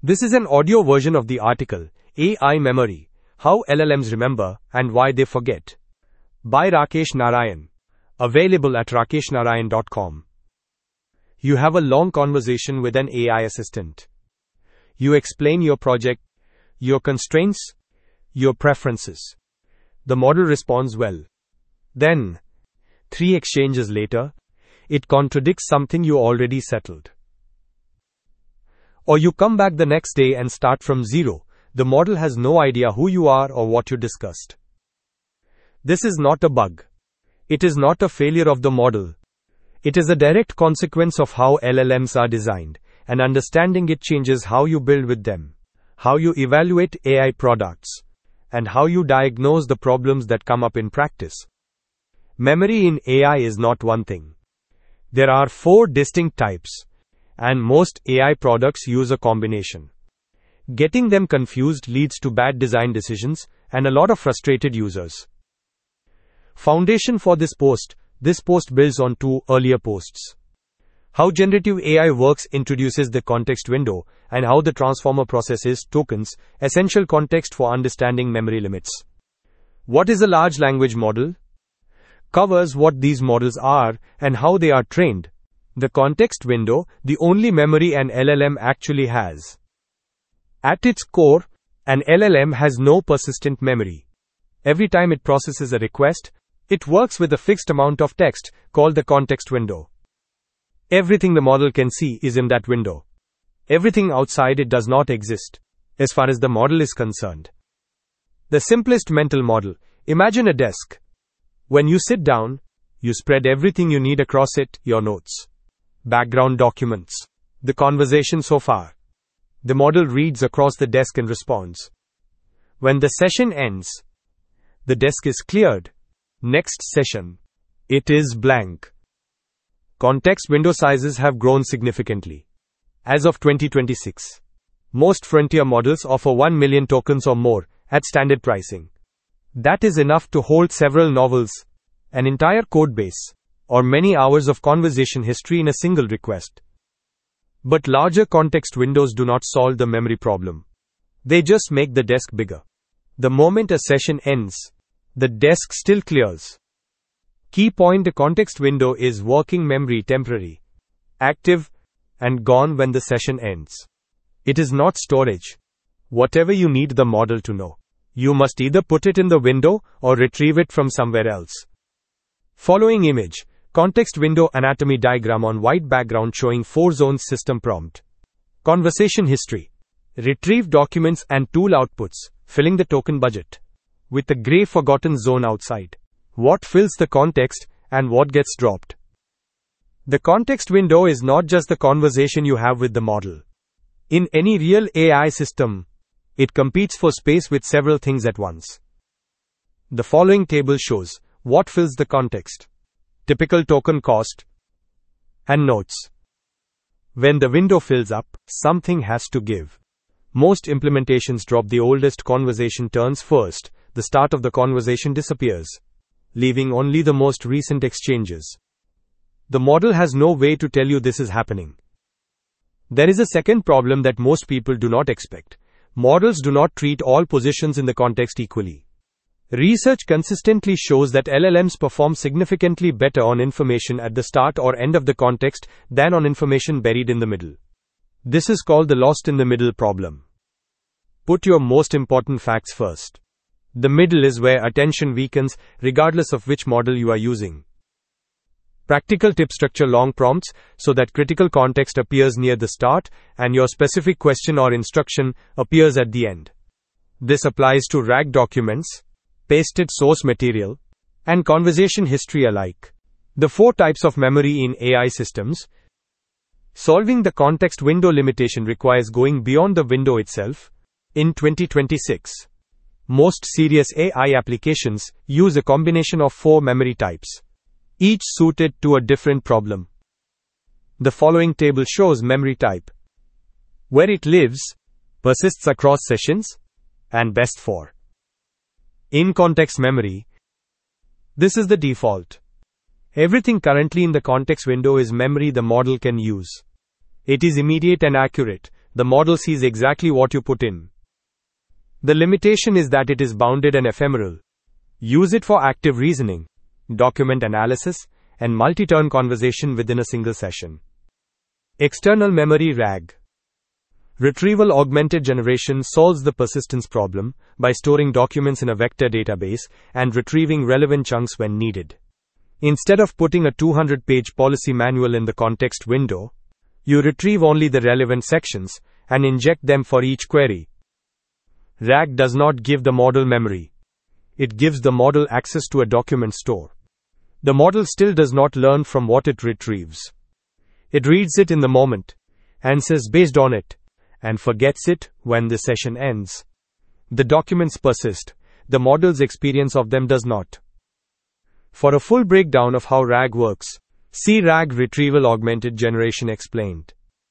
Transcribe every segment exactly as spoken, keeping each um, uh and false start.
This is an audio version of the article, A I Memory, How L L Ms Remember and Why They Forget, by Rakesh Narayan, available at rakesh narayan dot com. You have a long conversation with an A I assistant. You explain your project, your constraints, your preferences. The model responds well. Then, three exchanges later, it contradicts something you already settled. Or you come back the next day and start from zero. The model has no idea who you are or what you discussed. This is not a bug. It is not a failure of the model. It is a direct consequence of how L L Ms are designed, and understanding it changes how you build with them, how you evaluate A I products, and how you diagnose the problems that come up in practice. Memory in A I is not one thing. There are four distinct types, and most A I products use a combination. Getting them confused leads to bad design decisions and a lot of frustrated users. Foundation for this post. This post builds on two earlier posts. How generative A I works introduces the context window, and how the transformer processes tokens, essential context for understanding memory limits. What is a large language model? Covers what these models are and how they are trained. The context window, the only memory an L L M actually has. At its core, an L L M has no persistent memory. Every time it processes a request, it works with a fixed amount of text, called the context window. Everything the model can see is in that window. Everything outside it does not exist, as far as the model is concerned. The simplest mental model. Imagine a desk. When you sit down, you spread everything you need across it, your notes, background documents, the conversation so far. The model reads across the desk and responds. When the session ends, the desk is cleared. Next session, it is blank. Context window sizes have grown significantly. As of twenty twenty-six, most frontier models offer one million tokens or more at standard pricing. That is enough to hold several novels, an entire codebase, or many hours of conversation history in a single request. But larger context windows do not solve the memory problem. They just make the desk bigger. The moment a session ends, the desk still clears. Key point: the context window is working memory, temporary, active, and gone when the session ends. It is not storage. Whatever you need the model to know, you must either put it in the window or retrieve it from somewhere else. Following image, context window anatomy diagram on white background showing four zones. System prompt. Conversation history. Retrieve documents and tool outputs, filling the token budget. With the gray forgotten zone outside. What fills the context, and what gets dropped. The context window is not just the conversation you have with the model. In any real A I system, it competes for space with several things at once. The following table shows what fills the context. Typical token cost and notes. When the window fills up, something has to give. Most implementations drop the oldest conversation turns first. The start of the conversation disappears, leaving only the most recent exchanges. The model has no way to tell you this is happening. There is a second problem that most people do not expect. Models do not treat all positions in the context equally. Research consistently shows that L L Ms perform significantly better on information at the start or end of the context than on information buried in the middle. This is called the lost in the middle problem. Put your most important facts first. The middle is where attention weakens, regardless of which model you are using. Practical tip: structure long prompts so that critical context appears near the start and your specific question or instruction appears at the end. This applies to R A G documents, pasted source material, and conversation history alike. The four types of memory in A I systems. Solving the context window limitation requires going beyond the window itself. In twenty twenty-six, most serious A I applications use a combination of four memory types, each suited to a different problem. The following table shows memory type, where it lives, persists across sessions, and best for. In context memory, this is the default. Everything currently in the context window is memory the model can use. It is immediate and accurate, The model sees exactly what you put in. The limitation is that it is bounded and ephemeral. Use it for active reasoning, document analysis, and multi-turn conversation within a single session. External memory R A G. Retrieval augmented generation solves the persistence problem by storing documents in a vector database and retrieving relevant chunks when needed. Instead of putting a two hundred page policy manual in the context window, you retrieve only the relevant sections and inject them for each query. R A G does not give the model memory. It gives the model access to a document store. The model still does not learn from what it retrieves. It reads it in the moment, answers based on it, and forgets it when the session ends. The documents persist. The model's experience of them does not. For a full breakdown of how R A G works, see R A G Retrieval Augmented Generation explained.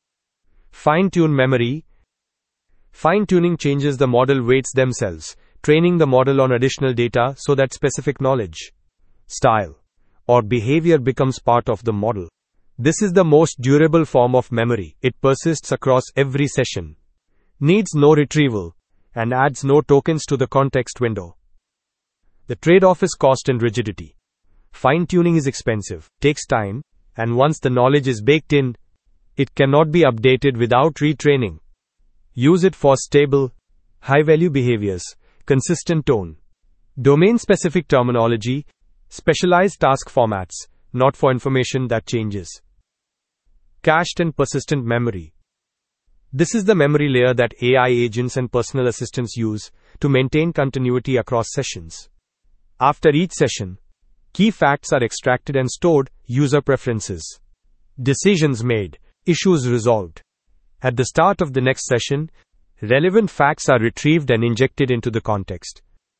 Fine-tune memory. Fine-tuning changes the model weights themselves, training the model on additional data so that specific knowledge, style, or behavior becomes part of the model. This is the most durable form of memory. It persists across every session, needs no retrieval, and adds no tokens to the context window. The trade-off is cost and rigidity. Fine-tuning is expensive, takes time, and once the knowledge is baked in, it cannot be updated without retraining. Use it for stable, high-value behaviors, consistent tone, domain-specific terminology, specialized task formats, not for information that changes. Cached and persistent memory. This is the memory layer that A I agents and personal assistants use to maintain continuity across sessions. After each session, key facts are extracted and stored, user preferences, decisions made, issues resolved. At the start of the next session, relevant facts are retrieved and injected into the context.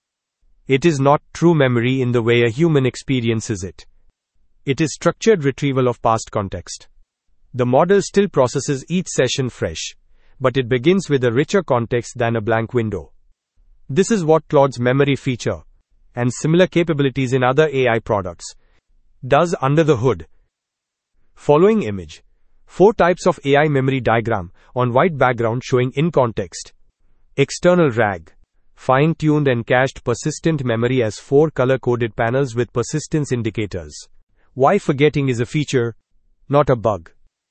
It is not true memory in the way a human experiences it. It is structured retrieval of past context. The model still processes each session fresh, but it begins with a richer context than a blank window. This is what Claude's memory feature, and similar capabilities in other A I products, does under the hood. Following image. Four types of A I memory diagram, on white background showing in context. External R A G. Fine-tuned and cached persistent memory as four color-coded panels with persistence indicators. Why forgetting is a feature, not a bug.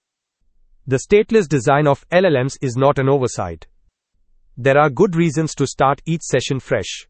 The stateless design of L L Ms is not an oversight. There are good reasons to start each session fresh.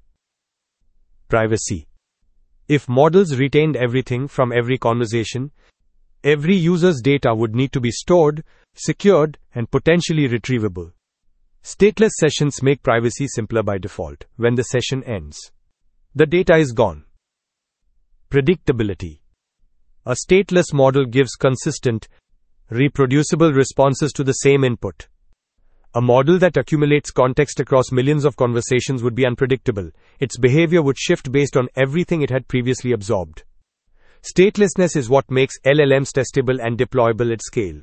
Privacy. If models retained everything from every conversation, every user's data would need to be stored, secured, and potentially retrievable. Stateless sessions make privacy simpler by default. When the session ends, the data is gone. Predictability. A stateless model gives consistent, reproducible responses to the same input. A model that accumulates context across millions of conversations would be unpredictable. Its behavior would shift based on everything it had previously absorbed. Statelessness is what makes L L Ms testable and deployable at scale.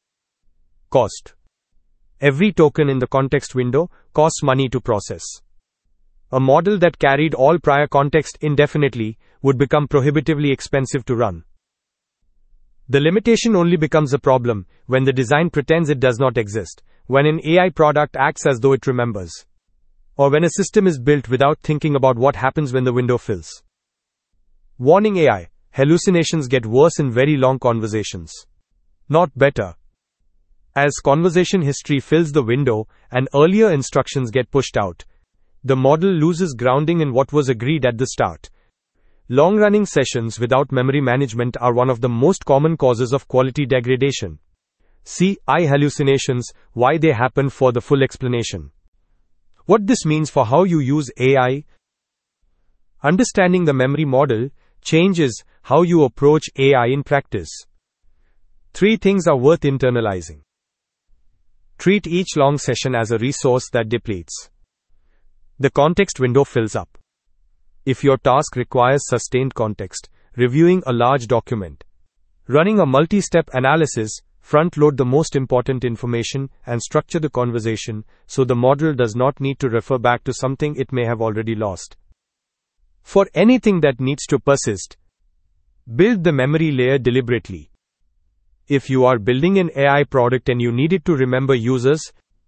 Cost. Every token in the context window costs money to process. A model that carried all prior context indefinitely would become prohibitively expensive to run. The limitation only becomes a problem when the design pretends it does not exist, when an A I product acts as though it remembers, or when a system is built without thinking about what happens when the window fills. Warning: A I hallucinations get worse in very long conversations, not better. As conversation history fills the window and earlier instructions get pushed out, the model loses grounding in what was agreed at the start. Long-running sessions without memory management are one of the most common causes of quality degradation. See A I hallucinations, why they happen for the full explanation. What this means for how you use A I. Understanding the memory model changes how you approach A I in practice. Three things are worth internalizing. Treat each long session as a resource that depletes. The context window fills up. If your task requires sustained context, reviewing a large document, running a multi-step analysis, front-load the most important information and structure the conversation so the model does not need to refer back to something it may have already lost. For anything that needs to persist, build the memory layer deliberately. If you are building an A I product and you need it to remember users,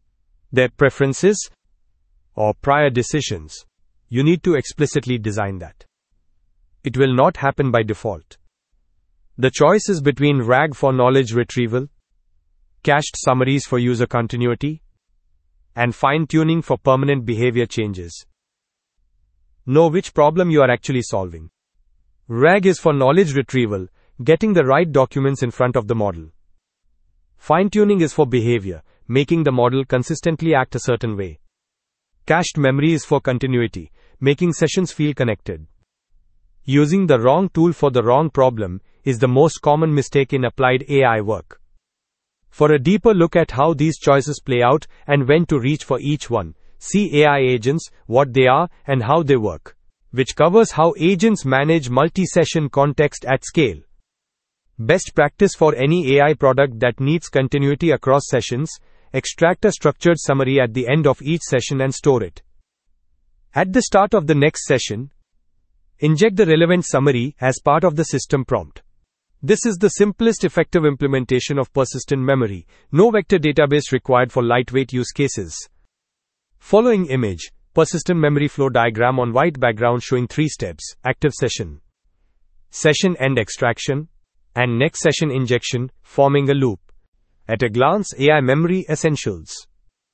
their preferences, or prior decisions. You need to explicitly design that. It will not happen by default. The choice is between RAG for knowledge retrieval, cached summaries for user continuity, and fine-tuning for permanent behavior changes. Know which problem you are actually solving. RAG is for knowledge retrieval, getting the right documents in front of the model. Fine-tuning is for behavior, making the model consistently act a certain way. Cached memory is for continuity, making sessions feel connected. Using the wrong tool for the wrong problem is the most common mistake in applied A I work. For a deeper look at how these choices play out and when to reach for each one, see A I agents, what they are, and how they work, which covers how agents manage multi-session context at scale. Best practice for any A I product that needs continuity across sessions: extract a structured summary at the end of each session and store it. At the start of the next session, inject the relevant summary as part of the system prompt. This is the simplest effective implementation of persistent memory. No vector database required for lightweight use cases. Following image, persistent memory flow diagram on white background showing three steps: active session, session end extraction, and next session injection, forming a loop. At a glance, A I memory essentials.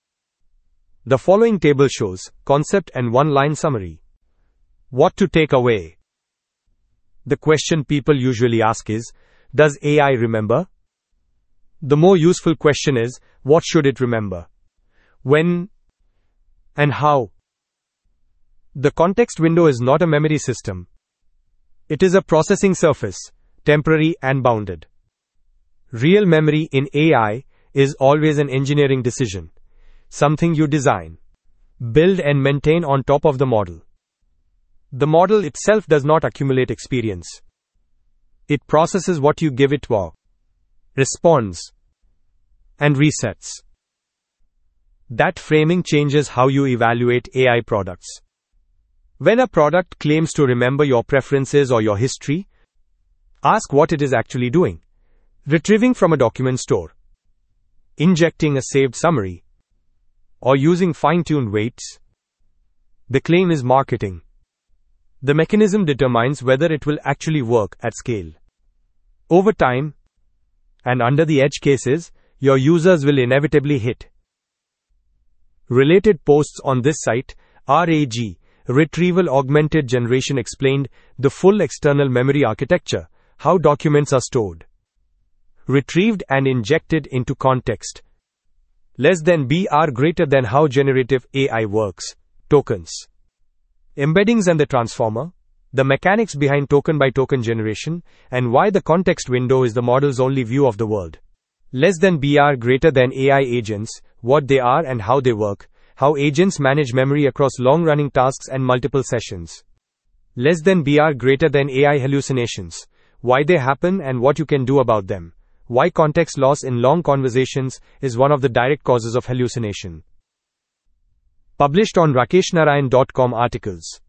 The following table shows concept and one-line summary. What to take away? The question people usually ask is, does A I remember? The more useful question is, what should it remember? When and how? The context window is not a memory system. It is a processing surface, temporary and bounded. Real memory in A I is always an engineering decision, something you design, build and maintain on top of the model. The model itself does not accumulate experience. It processes what you give it for, responds, and resets. That framing changes how you evaluate A I products. When a product claims to remember your preferences or your history, ask what it is actually doing. Retrieving from a document store, injecting a saved summary, or using fine-tuned weights. The claim is marketing. The mechanism determines whether it will actually work at scale. Over time, and under the edge cases, your users will inevitably hit. Related posts on this site: RAG, Retrieval Augmented Generation explained, the full external memory architecture, how documents are stored, retrieved and injected into context. Less than B R greater than how generative A I works. Tokens, embeddings and the transformer, the mechanics behind token-by-token generation, and why the context window is the model's only view of the world. Less than B R greater than A I agents, what they are and how they work, how agents manage memory across long-running tasks and multiple sessions. Less than B R greater than A I hallucinations, why they happen and what you can do about them. Why context loss in long conversations is one of the direct causes of hallucination. Published on Rakesh Narayan dot com articles.